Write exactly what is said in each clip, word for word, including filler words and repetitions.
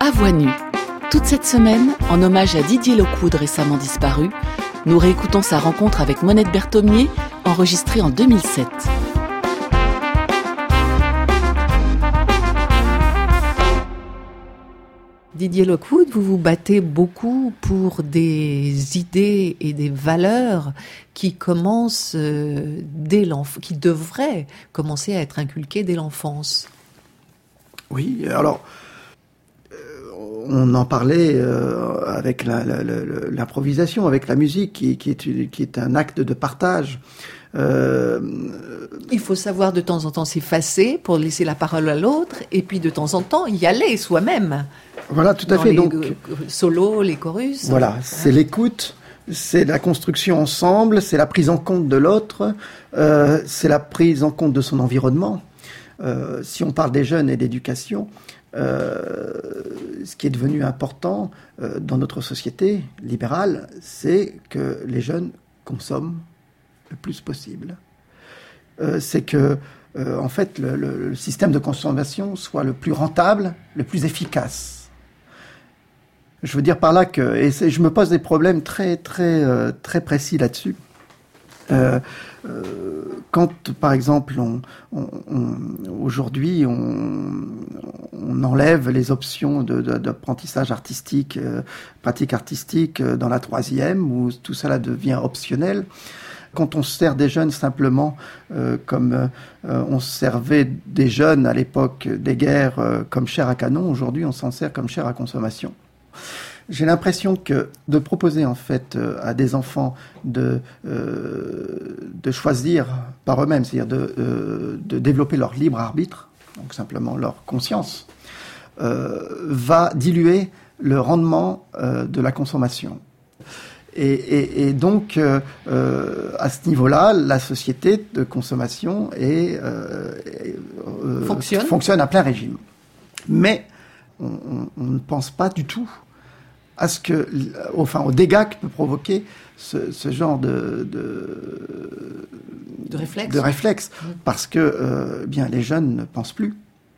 À voix nue. Toute cette semaine, en hommage à Didier Lockwood récemment disparu, nous réécoutons sa rencontre avec Monette Berthomier, enregistrée en deux mille sept. Didier Lockwood, vous vous battez beaucoup pour des idées et des valeurs qui commencent euh, dès l'enfance, qui devraient commencer à être inculquées dès l'enfance. Oui, alors euh, on en parlait euh, avec la, la, la, l'improvisation, avec la musique, qui, qui, est, qui est un acte de partage. Euh, Il faut savoir de temps en temps s'effacer pour laisser la parole à l'autre, et puis de temps en temps y aller soi-même. Voilà, tout à Dans fait. Les Donc, solos, les chorus. Voilà, c'est l'écoute, c'est la construction ensemble, c'est la prise en compte de l'autre, euh, c'est la prise en compte de son environnement. Euh, si on parle des jeunes et d'éducation, euh, ce qui est devenu important euh, dans notre société libérale, c'est que les jeunes consomment le plus possible. Euh, c'est que, euh, en fait, le, le, le système de consommation soit le plus rentable, le plus efficace. Je veux dire par là que, et c'est, je me pose des problèmes très, très, euh, très précis là-dessus. Euh, euh, quand, par exemple, on, on, on, aujourd'hui, on, on enlève les options de, de, d'apprentissage artistique, euh, pratique artistique euh, dans la troisième, où tout cela devient optionnel. Quand on sert des jeunes simplement euh, comme euh, on servait des jeunes à l'époque des guerres euh, comme chair à canon, aujourd'hui on s'en sert comme chair à consommation. J'ai l'impression que de proposer en fait euh, à des enfants de euh, de choisir par eux-mêmes, c'est-à-dire de euh, de développer leur libre arbitre, donc simplement leur conscience, euh, va diluer le rendement euh, de la consommation. Et, et, et donc, euh, euh, à ce niveau-là, la société de consommation est, euh, euh, fonctionne. fonctionne à plein régime. Mais on, on, on ne pense pas du tout à ce que, enfin, aux dégâts que peut provoquer ce, ce genre de de, de réflexe. De réflexe, mmh. Parce que, euh, bien, les jeunes ne pensent plus.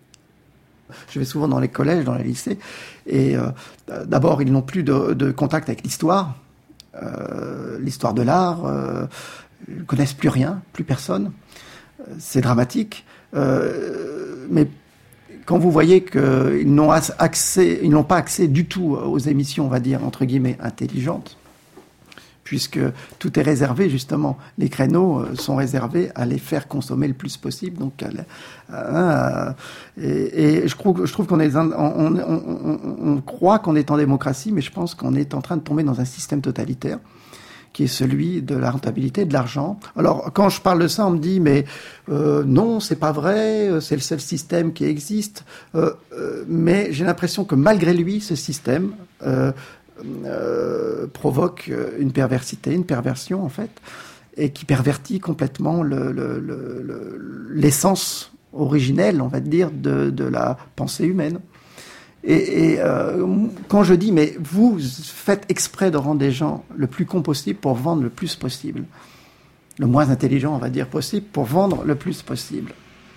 Je vais souvent dans les collèges, dans les lycées, et euh, d'abord, ils n'ont plus de, de contact avec l'histoire. Euh, l'histoire de l'art, euh, ils ne connaissent plus rien, plus personne. Euh, c'est dramatique. Euh, mais quand vous voyez qu'ils n'ont accès, ils n'ont pas accès du tout aux émissions, on va dire, entre guillemets, intelligentes, puisque tout est réservé, justement. Les créneaux sont réservés à les faire consommer le plus possible. Donc, à, à, à, et, et je trouve, je trouve qu'on est, on, on, on, on croit qu'on est en démocratie, mais je pense qu'on est en train de tomber dans un système totalitaire qui est celui de la rentabilité, de l'argent. Alors, quand je parle de ça, on me dit, mais euh, non, c'est pas vrai, c'est le seul système qui existe. Euh, euh, mais j'ai l'impression que malgré lui, ce système euh, Euh, provoque une perversité, une perversion en fait, et qui pervertit complètement le, le, le, le, l'essence originelle, on va dire, de, de la pensée humaine. Et, et euh, quand je dis, mais vous faites exprès de rendre des gens le plus con possible pour vendre le plus possible, le moins intelligent, on va dire, possible, pour vendre le plus possible.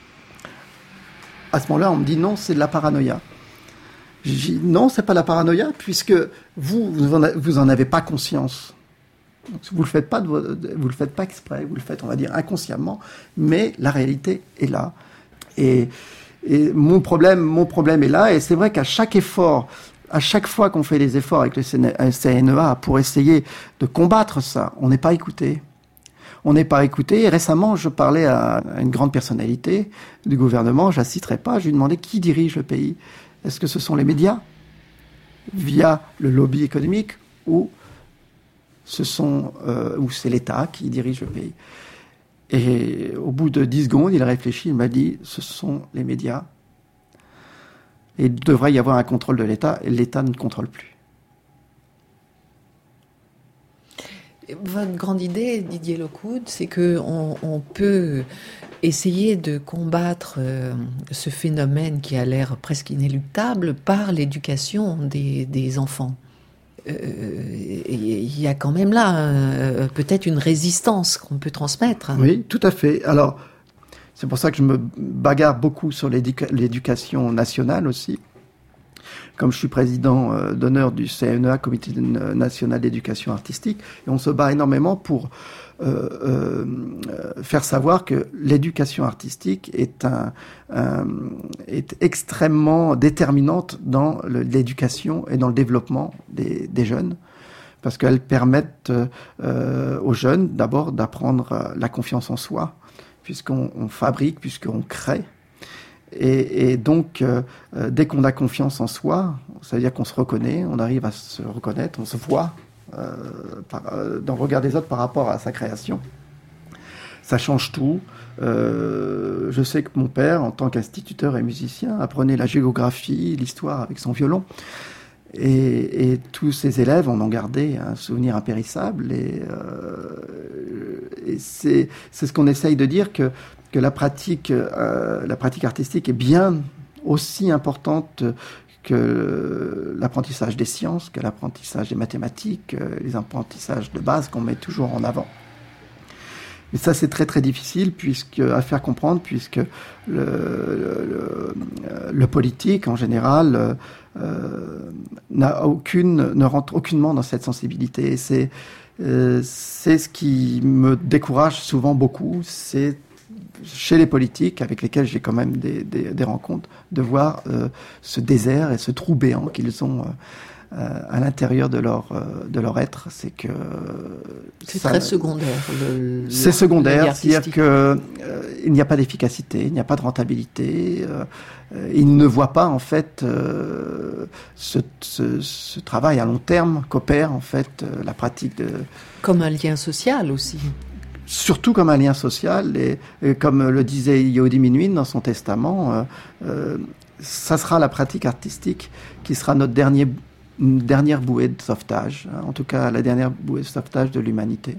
À ce moment-là, on me dit non, c'est de la paranoïa. Je dis non, c'est pas la paranoïa, puisque vous, vous en avez pas conscience. Vous le faites pas, de, vous le faites pas exprès, vous le faites, on va dire, inconsciemment, mais la réalité est là. Et, et mon problème, mon problème est là, et c'est vrai qu'à chaque effort, à chaque fois qu'on fait des efforts avec le C N E A pour essayer de combattre ça, on n'est pas écouté. On n'est pas écouté. Et récemment, je parlais à une grande personnalité du gouvernement, je la citerai pas, je lui demandais qui dirige le pays. Est-ce que ce sont les médias, via le lobby économique, ou ce sont, euh, ou c'est l'État qui dirige le pays? Et au bout de dix secondes, il a réfléchi, il m'a dit, ce sont les médias. Et il devrait y avoir un contrôle de l'État, et l'État ne contrôle plus. Votre grande idée, Didier Lockwood, c'est qu'on on peut essayer de combattre euh, ce phénomène qui a l'air presque inéluctable par l'éducation des, des enfants. Il euh, y a quand même là euh, peut-être une résistance qu'on peut transmettre. Oui, tout à fait. Alors, c'est pour ça que je me bagarre beaucoup sur l'éduca- l'éducation nationale aussi. comme je suis président euh, d'honneur du C N E A, Comité national d'éducation artistique, et on se bat énormément pour euh, euh, faire savoir que l'éducation artistique est, un, un, est extrêmement déterminante dans le, l'éducation et dans le développement des, des jeunes, parce qu'elles permettent euh, aux jeunes d'abord d'apprendre la confiance en soi, puisqu'on on fabrique, puisqu'on crée. Et, et donc, euh, dès qu'on a confiance en soi, ça veut dire qu'on se reconnaît, on arrive à se reconnaître, on se voit euh, par, euh, dans le regard des autres par rapport à sa création. Ça change tout. Euh, je sais que mon père, en tant qu'instituteur et musicien, apprenait la géographie, l'histoire avec son violon. Et, et tous ces élèves en ont gardé un souvenir impérissable. Et, euh, et c'est, c'est ce qu'on essaye de dire, que, que la pratique, euh, la pratique artistique est bien aussi importante que l'apprentissage des sciences, que l'apprentissage des mathématiques, les apprentissages de base qu'on met toujours en avant. Et ça, c'est très très difficile puisque, à faire comprendre, puisque le, le, le politique, en général, euh, n'a aucune, ne rentre aucunement dans cette sensibilité. Et c'est, euh, c'est ce qui me décourage souvent beaucoup, c'est chez les politiques, avec lesquels j'ai quand même des, des, des rencontres, de voir euh, ce désert et ce trou béant qu'ils ont euh, à l'intérieur de leur, euh, de leur être. C'est que... C'est ça, très secondaire. Le, le, c'est secondaire, c'est-à-dire qu'il euh, n'y a pas d'efficacité, il n'y a pas de rentabilité. Euh, ils ne voient pas, en fait, euh, ce, ce, ce travail à long terme qu'opère, en fait, euh, la pratique de... Comme un lien social aussi. Surtout comme un lien social, et, et comme le disait Yehudi Menuhin dans son testament, euh, euh, ça sera la pratique artistique qui sera notre dernier, dernière bouée de sauvetage, hein, en tout cas la dernière bouée de sauvetage de l'humanité.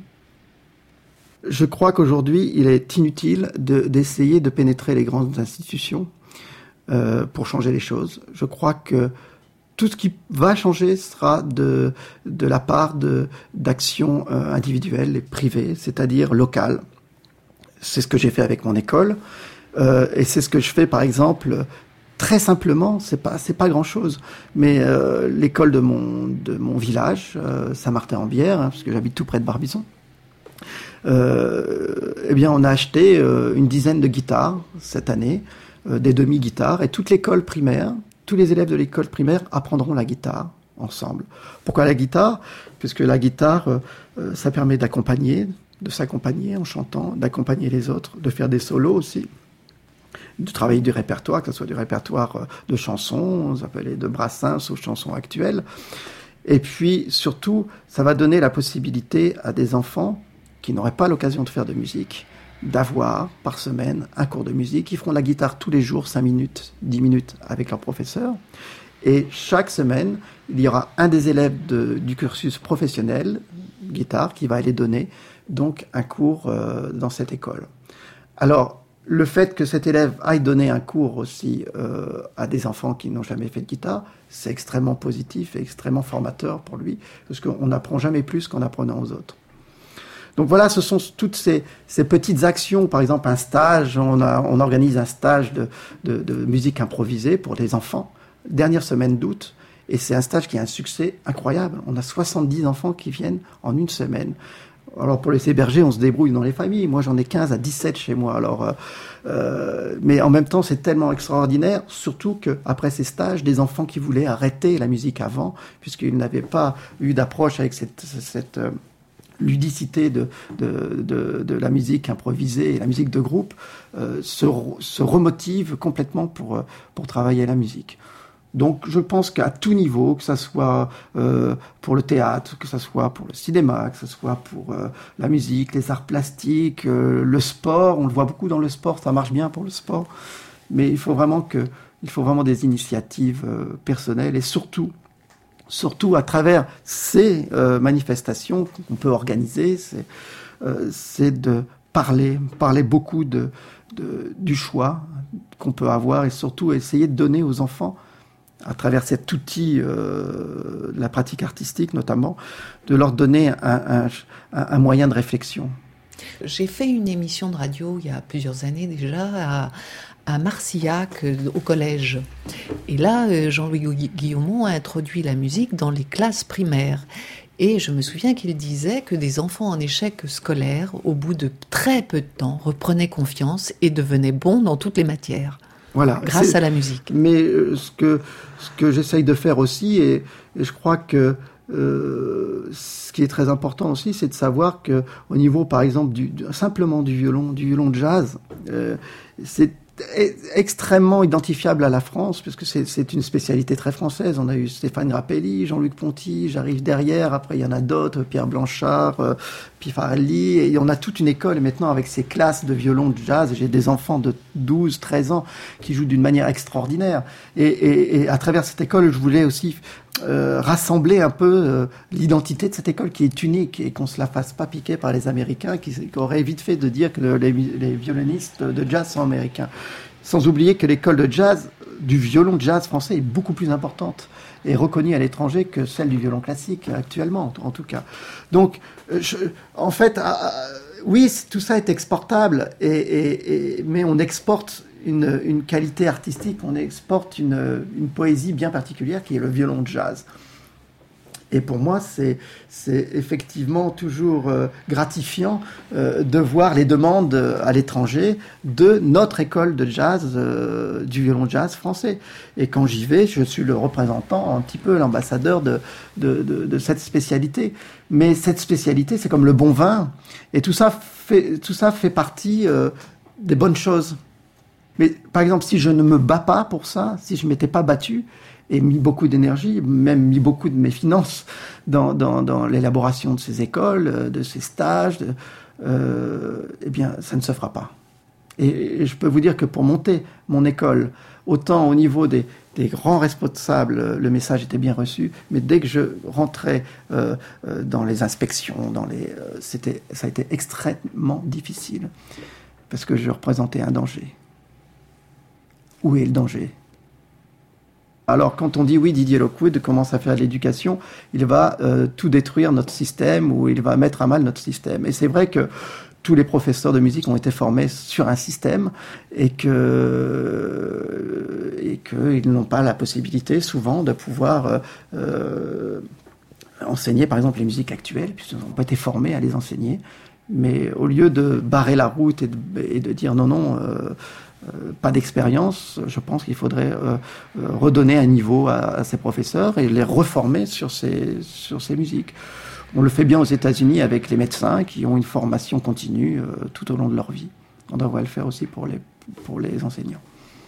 Je crois qu'aujourd'hui, il est inutile de, d'essayer de pénétrer les grandes institutions euh, pour changer les choses. Je crois que tout ce qui va changer sera de, de la part de, d'actions euh, individuelles et privées, c'est-à-dire locales. C'est ce que j'ai fait avec mon école, euh, et c'est ce que je fais, par exemple, très simplement, c'est pas, c'est pas grand-chose, mais euh, l'école de mon, de mon village, euh, Saint-Martin-en-Bière, hein, parce que j'habite tout près de Barbizon, euh, eh bien, on a acheté euh, une dizaine de guitares cette année, euh, des demi-guitares, et toute l'école primaire, tous les élèves de l'école primaire apprendront la guitare ensemble. Pourquoi la guitare ? Puisque la guitare, euh, ça permet d'accompagner, de s'accompagner en chantant, d'accompagner les autres, de faire des solos aussi, de travailler du répertoire, que ce soit du répertoire de chansons, appelé de Brassens aux chansons actuelles. Et puis, surtout, ça va donner la possibilité à des enfants qui n'auraient pas l'occasion de faire de musique, d'avoir par semaine un cours de musique. Ils feront la guitare tous les jours, cinq minutes, dix minutes avec leur professeur. Et chaque semaine, il y aura un des élèves de, du cursus professionnel, guitare, qui va aller donner donc un cours euh, dans cette école. Alors, le fait que cet élève aille donner un cours aussi euh, à des enfants qui n'ont jamais fait de guitare, c'est extrêmement positif et extrêmement formateur pour lui, parce qu'on n'apprend jamais plus qu'en apprenant aux autres. Donc voilà, ce sont toutes ces, ces petites actions. Par exemple, un stage, on, a, on organise un stage de, de, de musique improvisée pour les enfants, dernière semaine d'août, et c'est un stage qui a un succès incroyable. On a soixante-dix enfants qui viennent en une semaine. Alors pour les héberger, on se débrouille dans les familles. Moi, j'en ai quinze à dix-sept chez moi. Alors, euh, euh, mais en même temps, c'est tellement extraordinaire, surtout qu'après ces stages, des enfants qui voulaient arrêter la musique avant, puisqu'ils n'avaient pas eu d'approche avec cette... cette euh, ludicité de, de, de, de la musique improvisée et la musique de groupe, euh, se, se remotive complètement pour, pour travailler la musique. Donc je pense qu'à tout niveau, que ça soit euh, pour le théâtre, que ça soit pour le cinéma, que ça soit pour euh, la musique, les arts plastiques, euh, le sport, on le voit beaucoup dans le sport, ça marche bien pour le sport, mais il faut vraiment, que, il faut vraiment des initiatives euh, personnelles et surtout Surtout à travers ces euh, manifestations qu'on peut organiser, c'est, euh, c'est de parler, parler beaucoup de, de, du choix qu'on peut avoir et surtout essayer de donner aux enfants, à travers cet outil, euh, la pratique artistique notamment, de leur donner un, un, un moyen de réflexion. J'ai fait une émission de radio il y a plusieurs années déjà à, à Marcillac, au collège. Et là, Jean-Louis Guillaumont a introduit la musique dans les classes primaires. Et je me souviens qu'il disait que des enfants en échec scolaire, au bout de très peu de temps, reprenaient confiance et devenaient bons dans toutes les matières. Voilà, grâce à la musique. Mais euh, ce que, ce que j'essaye de faire aussi, et, et je crois que euh, ce qui est très important aussi, c'est de savoir que au niveau, par exemple, du, du, simplement du violon, du violon de jazz, euh, c'est extrêmement identifiable à la France, puisque c'est, c'est une spécialité très française. On a eu Stéphane Grappelli, Jean-Luc Ponty, j'arrive derrière, après il y en a d'autres, Pierre Blanchard, euh, Pifarelli, et on a toute une école maintenant avec ces classes de violon de jazz. J'ai des enfants de douze, treize ans qui jouent d'une manière extraordinaire. Et, et, et à travers cette école, je voulais aussi euh, rassembler un peu euh, l'identité de cette école qui est unique et qu'on se la fasse pas piquer par les Américains qui, qui auraient vite fait de dire que le, les, les violonistes de jazz sont américains. Sans oublier que l'école de jazz, du violon de jazz français est beaucoup plus importante et reconnue à l'étranger que celle du violon classique actuellement, en tout cas. Donc, je, en fait, euh, oui, tout ça est exportable, et, et, et, mais on exporte une, une qualité artistique, on exporte une, une poésie bien particulière qui est le violon de jazz. Et pour moi, c'est, c'est effectivement toujours euh, gratifiant euh, de voir les demandes euh, à l'étranger de notre école de jazz, euh, du violon de jazz français. Et quand j'y vais, je suis le représentant, un petit peu l'ambassadeur de, de, de, de cette spécialité. Mais cette spécialité, c'est comme le bon vin. Et tout ça fait, tout ça fait partie euh, des bonnes choses. Mais par exemple, si je ne me bats pas pour ça, si je ne m'étais pas battu, et mis beaucoup d'énergie, même mis beaucoup de mes finances dans, dans, dans l'élaboration de ces écoles, de ces stages, de, euh, eh bien, ça ne se fera pas. Et, et je peux vous dire que pour monter mon école, autant au niveau des, des grands responsables, le message était bien reçu, mais dès que je rentrais euh, euh, dans les inspections, dans les, euh, c'était, ça a été extrêmement difficile, parce que je représentais un danger. Où est le danger ? Alors, quand on dit oui, Didier Lockwood commence à faire de l'éducation, il va euh, tout détruire notre système, ou il va mettre à mal notre système. Et c'est vrai que tous les professeurs de musique ont été formés sur un système, et que et qu'ils n'ont pas la possibilité, souvent, de pouvoir euh, euh, enseigner, par exemple, les musiques actuelles, puisqu'ils n'ont pas été formés à les enseigner. Mais au lieu de barrer la route et de, et de dire non, non... Euh, Euh, pas d'expérience, je pense qu'il faudrait euh, euh, redonner un niveau à, à ces professeurs et les reformer sur ces, sur ces musiques. On le fait bien aux États-Unis avec les médecins qui ont une formation continue euh, tout au long de leur vie. On devrait le faire aussi pour les, pour les enseignants.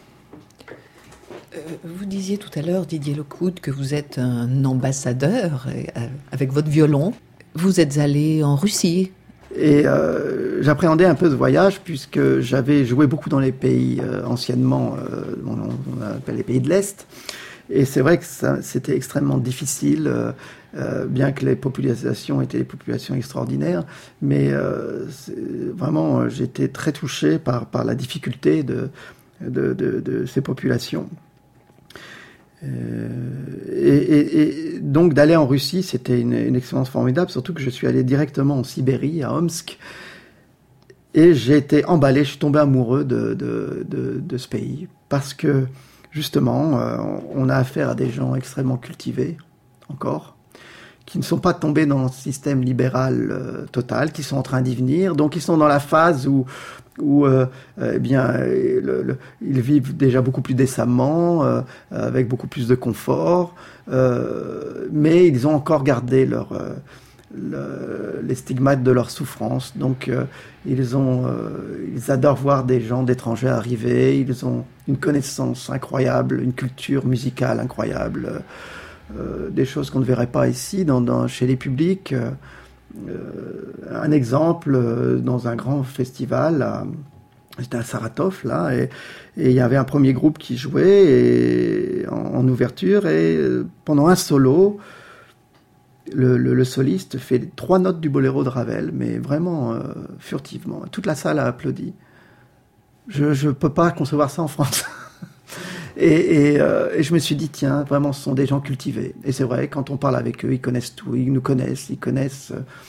Euh, vous disiez tout à l'heure, Didier Lockwood, que vous êtes un ambassadeur euh, avec votre violon. Vous êtes allé en Russie. Et euh, j'appréhendais un peu ce voyage puisque j'avais joué beaucoup dans les pays euh, anciennement, euh, on, on appelle les pays de l'Est. Et c'est vrai que ça, c'était extrêmement difficile, euh, euh, bien que les populations étaient des populations extraordinaires. Mais euh, vraiment, j'étais très touché par, par la difficulté de, de, de, de ces populations. Euh, et, et, et donc d'aller en Russie, c'était une, une expérience formidable, surtout que je suis allé directement en Sibérie, à Omsk, et j'ai été emballé, je suis tombé amoureux de, de, de, de ce pays, parce que justement, euh, on a affaire à des gens extrêmement cultivés, encore, qui ne sont pas tombés dans le système libéral euh, total, qui sont en train d'y venir, donc ils sont dans la phase où où euh, eh bien, le, le, ils vivent déjà beaucoup plus décemment, euh, avec beaucoup plus de confort, euh, mais ils ont encore gardé leur, euh, le, les stigmates de leur souffrance. Donc, euh, ils, ont, euh, ils adorent voir des gens d'étrangers arriver, ils ont une connaissance incroyable, une culture musicale incroyable, euh, des choses qu'on ne verrait pas ici dans, dans, chez les publics. Euh, Euh, un exemple, euh, dans un grand festival, à, j'étais à Saratov, là, et, et il y avait un premier groupe qui jouait et, en, en ouverture, et euh, pendant un solo, le, le, le soliste fait trois notes du boléro de Ravel, mais vraiment euh, furtivement. Toute la salle a applaudi. Je ne peux pas concevoir ça en France. Et, et, euh, et je me suis dit, tiens, vraiment, ce sont des gens cultivés. Et c'est vrai, quand on parle avec eux, ils connaissent tout, ils nous connaissent, ils connaissent. Euh,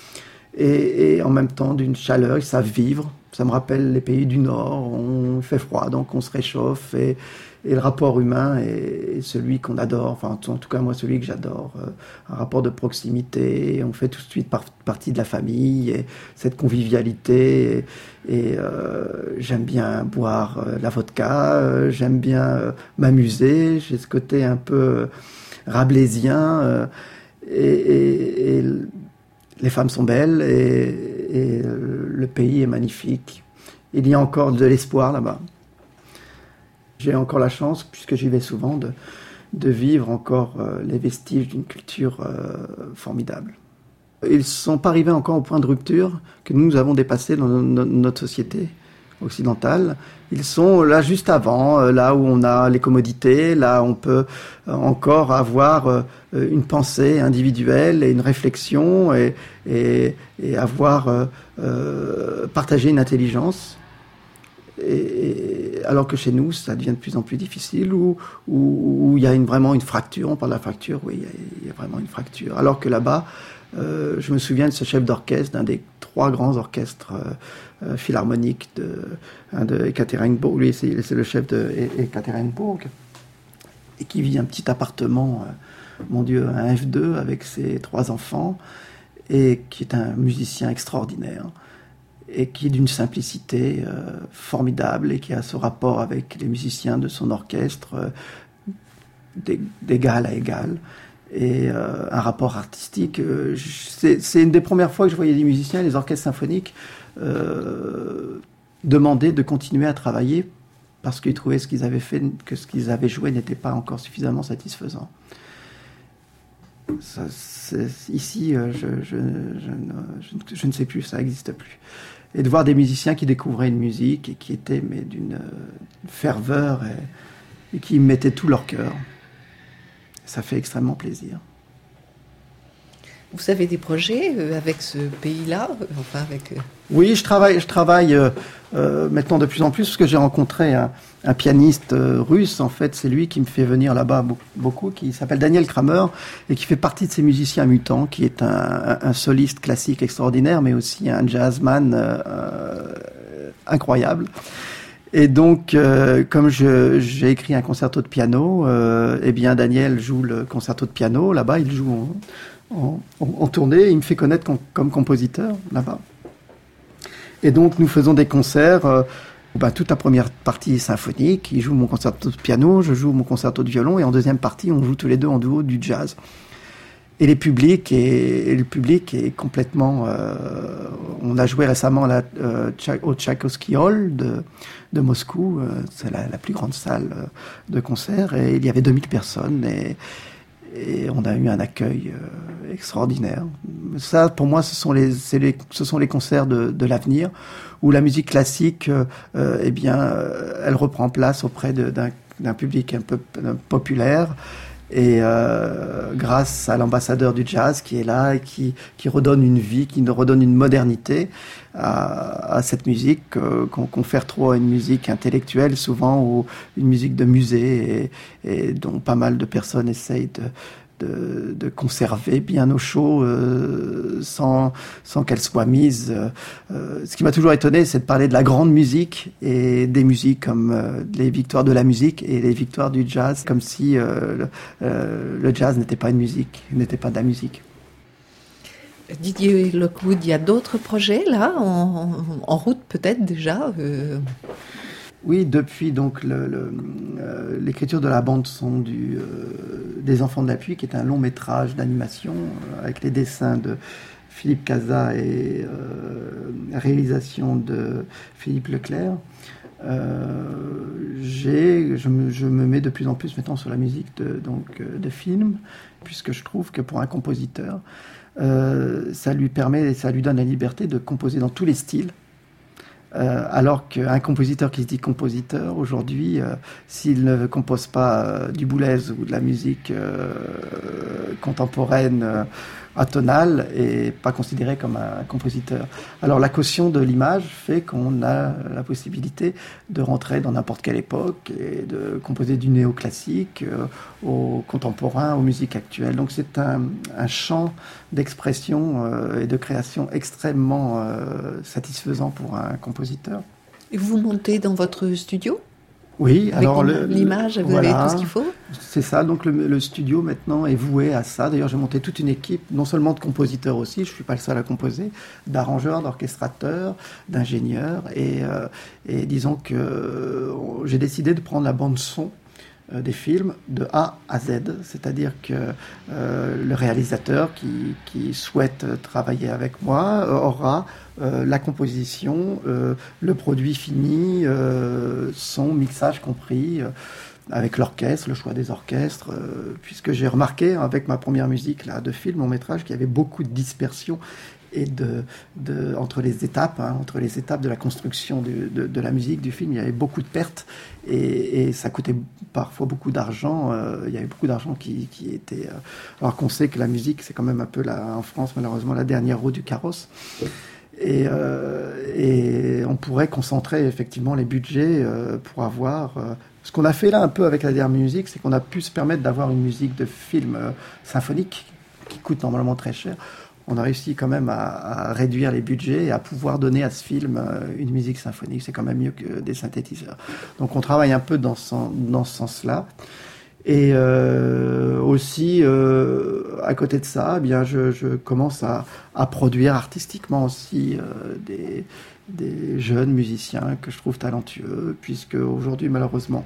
et, et en même temps d'une chaleur, ils savent vivre. Ça me rappelle les pays du Nord, on fait froid, donc on se réchauffe, et, et le rapport humain est, est celui qu'on adore, enfin en tout cas moi celui que j'adore, euh, un rapport de proximité, on fait tout de suite par, partie de la famille, et cette convivialité, et, et euh, j'aime bien boire euh, la vodka, euh, j'aime bien euh, m'amuser, j'ai ce côté un peu euh, rabelaisien, euh, et, et, et les femmes sont belles, et, et le pays est magnifique. Il y a encore de l'espoir là-bas. J'ai encore la chance, puisque j'y vais souvent, de, de vivre encore euh, les vestiges d'une culture euh, formidable. Ils ne sont pas arrivés encore au point de rupture que nous avons dépassé dans no- no- notre société occidentale. Ils sont là juste avant, euh, là où on a les commodités, là où on peut euh, encore avoir euh, une pensée individuelle et une réflexion, et, et, et avoir euh, euh, partagé une intelligence. Et, et, alors que chez nous, ça devient de plus en plus difficile, où, où, où il y a une, vraiment une fracture. On parle de la fracture, oui, il y a, il y a vraiment une fracture. Alors que là-bas, euh, je me souviens de ce chef d'orchestre, d'un des trois grands orchestres euh, euh, philharmoniques de, hein, de Ekaterinbourg. Lui, c'est, c'est le chef de Ekaterinbourg, et qui vit un petit appartement, euh, mon Dieu, un F deux avec ses trois enfants, et qui est un musicien extraordinaire, et qui est d'une simplicité euh, formidable, et qui a ce rapport avec les musiciens de son orchestre euh, d'égal à égal, et euh, un rapport artistique. Euh, c'est, c'est une des premières fois que je voyais des musiciens, les orchestres symphoniques, euh, demander de continuer à travailler parce qu'ils trouvaient ce qu'ils avaient fait, que ce qu'ils avaient joué n'était pas encore suffisamment satisfaisant. Ça, ici, je, je, je, je, je ne sais plus, ça n'existe plus. Et de voir des musiciens qui découvraient une musique et qui étaient mais d'une ferveur, et, et qui y mettaient tout leur cœur, ça fait extrêmement plaisir. Vous avez des projets avec ce pays-là, enfin avec... Oui, je travaille, je travaille euh, euh, maintenant de plus en plus, parce que j'ai rencontré un, un pianiste euh, russe, en fait, c'est lui qui me fait venir là-bas beaucoup, qui s'appelle Daniel Kramer, et qui fait partie de ces musiciens mutants, qui est un, un, un soliste classique extraordinaire, mais aussi un jazzman euh, euh, incroyable. Et donc, euh, comme je, j'ai écrit un concerto de piano, euh, eh bien Daniel joue le concerto de piano, là-bas, il joue en, en, en tournée, il me fait connaître com- comme compositeur, là-bas. Et donc, nous faisons des concerts, euh, ben, toute la première partie est symphonique, il joue mon concerto de piano, je joue mon concerto de violon, et en deuxième partie, on joue tous les deux en duo du jazz. Et les publics, et, et le public est complètement... Euh, on a joué récemment la, euh, au Tchaïkovski Hall de, de Moscou, euh, c'est la, la plus grande salle de concert, et il y avait deux mille personnes, et, et on a eu un accueil euh, extraordinaire. Ça, pour moi, ce sont les, c'est les, ce sont les concerts de, de l'avenir, où la musique classique, euh, eh bien, euh, elle reprend place auprès de, d'un, d'un public un peu populaire, et euh, grâce à l'ambassadeur du jazz qui est là et qui, qui redonne une vie, qui redonne une modernité à, à cette musique, euh, qu'on confère trop à une musique intellectuelle souvent, ou une musique de musée, et, et dont pas mal de personnes essayent de, de, de conserver bien au chaud euh, sans, sans qu'elle soit mise. Euh, ce qui m'a toujours étonné, c'est de parler de la grande musique et des musiques comme euh, les victoires de la musique et les victoires du jazz, comme si euh, le, euh, le jazz n'était pas une musique, n'était pas de la musique. Didier Lockwood, il y a d'autres projets là, en, en route peut-être déjà euh... Oui, depuis donc le, le, euh, l'écriture de la bande son du, euh, des Enfants de la Pluie, qui est un long métrage d'animation euh, avec les dessins de Philippe Cazat et euh, la réalisation de Philippe Leclerc. Euh, j'ai, je, me, je me mets de plus en plus maintenant sur la musique de, donc, de films, puisque je trouve que pour un compositeur, euh, ça lui permet, ça lui donne la liberté de composer dans tous les styles. Euh, alors qu'un compositeur qui se dit compositeur, aujourd'hui, euh, s'il ne compose pas euh, du Boulez ou de la musique euh, contemporaine euh, atonal et pas considéré comme un compositeur. Alors la caution de l'image fait qu'on a la possibilité de rentrer dans n'importe quelle époque et de composer du néoclassique euh, au contemporain, aux musiques actuelles. Donc c'est un, un champ d'expression euh, et de création extrêmement euh, satisfaisant pour un compositeur. Et vous montez dans votre studio ? Oui, avec alors le, l'image, vous voilà, avez tout ce qu'il faut. C'est ça, donc le, le studio maintenant est voué à ça. D'ailleurs, j'ai monté toute une équipe, non seulement de compositeurs aussi, je ne suis pas le seul à composer, d'arrangeurs, d'orchestrateurs, d'ingénieurs. Et, euh, et disons que euh, j'ai décidé de prendre la bande-son euh, des films de A à Z. C'est-à-dire que euh, le réalisateur qui, qui souhaite travailler avec moi euh, aura Euh, la composition, euh, le produit fini, euh, son mixage compris, euh, avec l'orchestre, le choix des orchestres, euh, puisque j'ai remarqué avec ma première musique là, de film, long métrage, qu'il y avait beaucoup de dispersion et de, de, entre les étapes, hein, entre les étapes de la construction de, de, de la musique, du film, il y avait beaucoup de pertes et, et ça coûtait parfois beaucoup d'argent. Euh, il y avait beaucoup d'argent qui, qui était... Euh, alors qu'on sait que la musique, c'est quand même un peu, la, en France, malheureusement, la dernière roue du carrosse. Et, euh, et on pourrait concentrer effectivement les budgets euh, pour avoir... Euh, ce qu'on a fait là un peu avec la dernière musique, c'est qu'on a pu se permettre d'avoir une musique de film euh, symphonique qui coûte normalement très cher. On a réussi quand même à, à réduire les budgets et à pouvoir donner à ce film euh, une musique symphonique. C'est quand même mieux que des synthétiseurs. Donc on travaille un peu dans ce, dans ce sens-là. Et euh, aussi, euh, à côté de ça, eh bien, je, je commence à, à produire artistiquement aussi euh, des, des jeunes musiciens que je trouve talentueux, puisque aujourd'hui, malheureusement,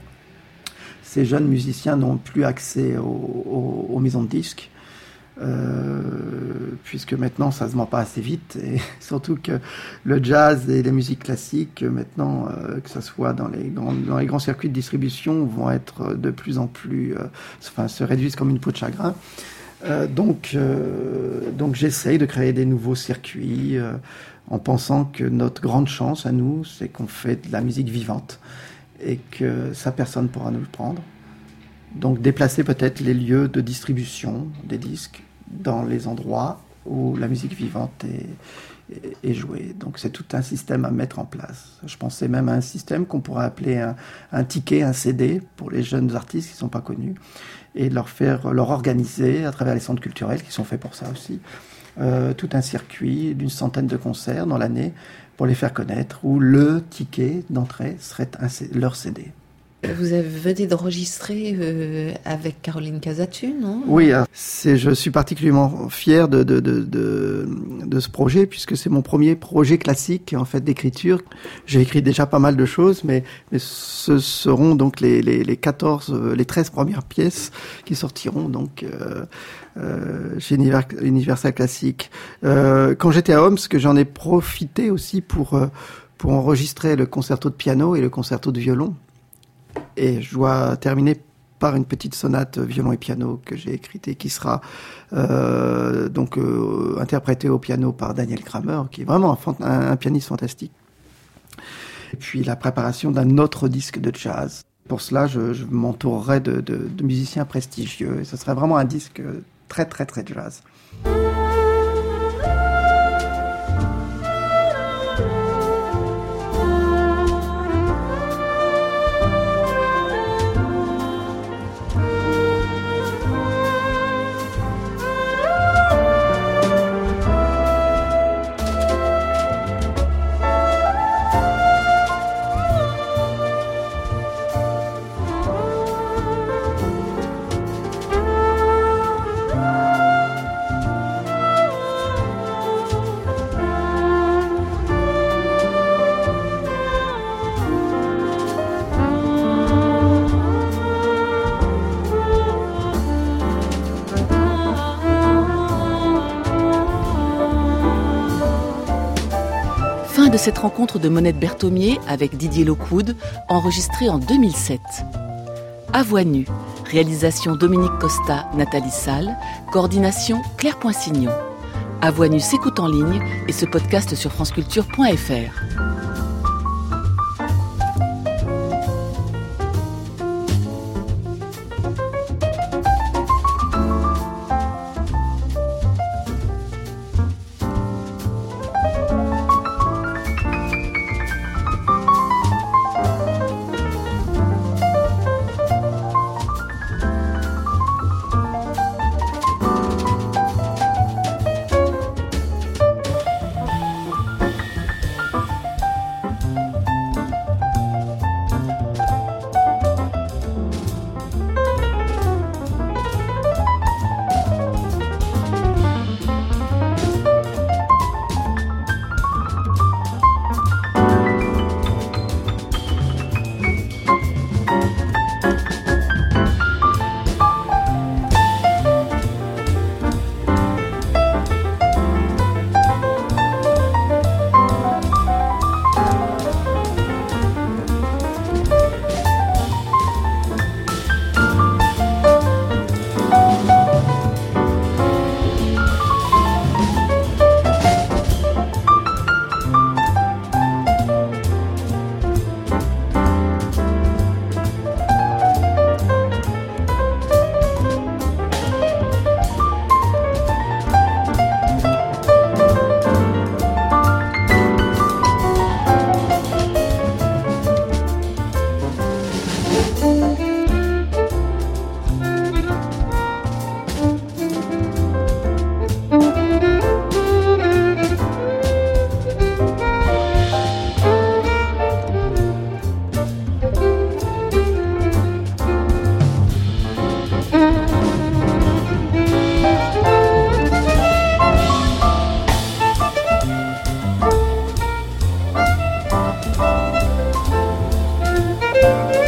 ces jeunes musiciens n'ont plus accès aux, aux, aux maisons de disques. Euh, puisque maintenant ça se vend pas assez vite et surtout que le jazz et les musiques classiques maintenant euh, que ça soit dans les grands, dans les grands circuits de distribution vont être de plus en plus euh, enfin se réduisent comme une peau de chagrin. Euh, donc euh, donc j'essaye de créer des nouveaux circuits euh, en pensant que notre grande chance à nous c'est qu'on fait de la musique vivante et que ça personne pourra nous le prendre. Donc déplacer peut-être les lieux de distribution des disques dans les endroits où la musique vivante est, est, est jouée. Donc c'est tout un système à mettre en place. Je pensais même à un système qu'on pourrait appeler un, un ticket, un C D pour les jeunes artistes qui ne sont pas connus et leur faire, leur organiser à travers les centres culturels qui sont faits pour ça aussi, euh, tout un circuit d'une centaine de concerts dans l'année pour les faire connaître où le ticket d'entrée serait un, leur C D. Vous avez venez d'enregistrer euh, avec Caroline Casatu, non ? Oui, c'est, je suis particulièrement fier de, de, de, de, de ce projet, puisque c'est mon premier projet classique en fait d'écriture. J'ai écrit déjà pas mal de choses, mais, mais ce seront donc les, les, les quatorze, les treize premières pièces qui sortiront donc euh, euh, chez Universal Classic. Euh, quand j'étais à Omsk, j'en ai profité aussi pour, pour enregistrer le concerto de piano et le concerto de violon. Et je dois terminer par une petite sonate violon et piano que j'ai écrite et qui sera euh, donc euh, interprétée au piano par Daniel Kramer, qui est vraiment un, un, un pianiste fantastique. Et puis la préparation d'un autre disque de jazz. Pour cela, je, je m'entourerai de, de, de musiciens prestigieux et ce serait vraiment un disque très très très jazz. De cette rencontre de Monette Berthomier avec Didier Lockwood, enregistrée en deux mille sept. À voix nue, réalisation Dominique Costa, Nathalie Salle, coordination Claire Poinsignon. À voix nue s'écoute en ligne et ce podcast sur franceculture point f r. Thank you.